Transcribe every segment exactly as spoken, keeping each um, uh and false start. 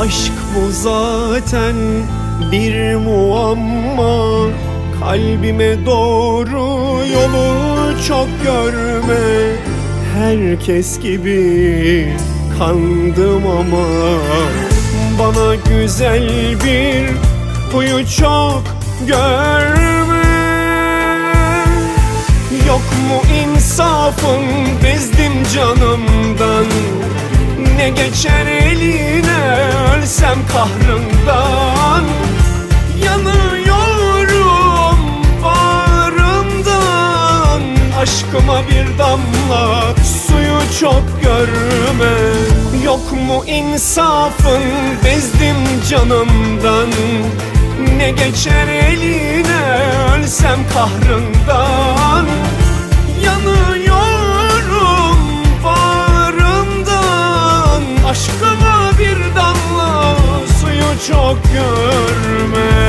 Aşk bu zaten bir muamma, kalbime doğru yolu çok görme. Herkes gibi kandım ama bana güzel bir huyu çok görme. Yok mu insafın, bezdim canımdan. Ne geçer eline, ölsem kahrından. Yanıyorum bağrımdan, aşkıma bir damla suyu çok görme. Yok mu insafın, bezdim canımdan. Ne geçer eline, ölsem kahrından. Yanıyorum bağrımdan, aşkıma bir damla suyu çok görme.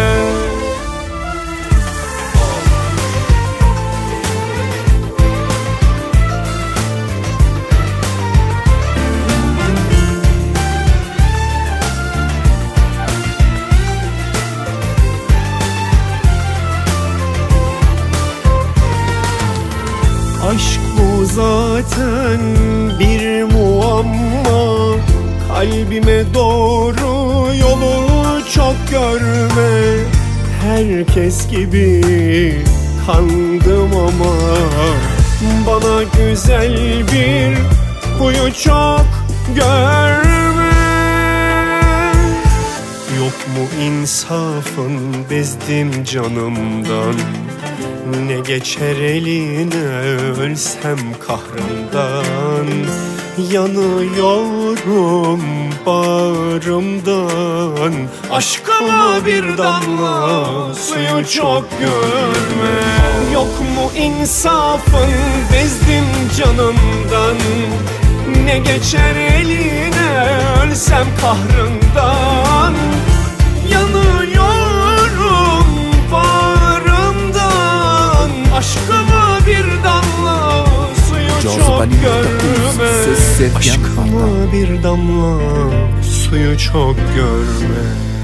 Aşk bu zaten bir muamma, kalbime doğru yolu çok görme. Herkes gibi kandım ama bana güzel bir huyu çok görme. Yok mu insafın, bezdim canımdan. Ne geçer eline, ölsem kahrından. Yanıyorum bağrımdan, aşkıma bir damla suyu çok görme. Yok mu insafın, bezdim canımdan. Ne geçer eline, ölsem kahrından. Yanıyorum bağrımdan, aşkıma bir damla suyu çok görme. Aşkıma bir damla suyu çok görme.